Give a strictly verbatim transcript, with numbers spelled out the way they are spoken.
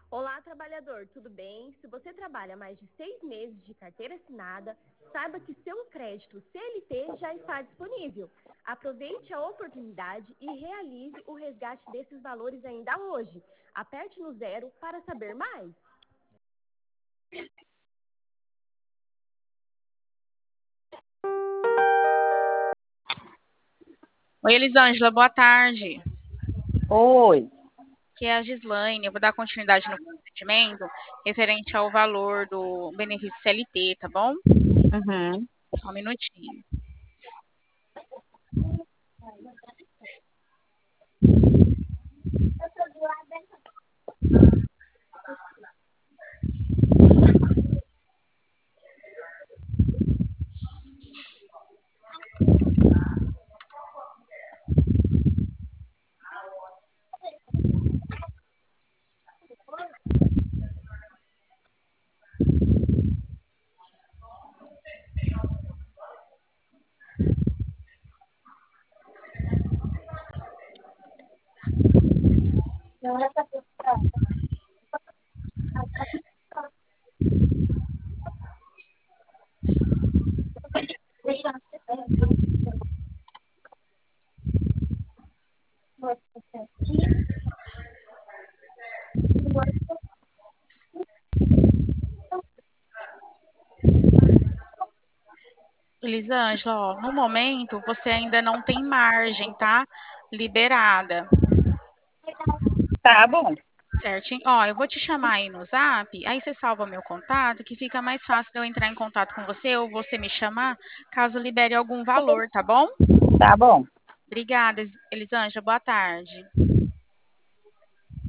Olá, trabalhador, tudo bem? Se você trabalha mais de seis meses de carteira assinada, saiba que seu crédito C L T já está disponível. Aproveite a oportunidade e realize o resgate desses valores ainda hoje. Aperte no zero para saber mais. Oi, Elisângela, boa tarde. Oi. Aqui é a Gislaine. Eu vou dar continuidade no procedimento referente ao valor do benefício C L T, tá bom? Uhum. Só um minutinho. Elisângela, ó, no momento você ainda não tem margem, tá? Liberada. Tá bom. Certinho? Ó, eu vou te chamar aí no Zap, aí você salva meu contato, que fica mais fácil de eu entrar em contato com você ou você me chamar, caso libere algum valor, tá bom? Tá bom. Obrigada, Elisângela. Boa tarde.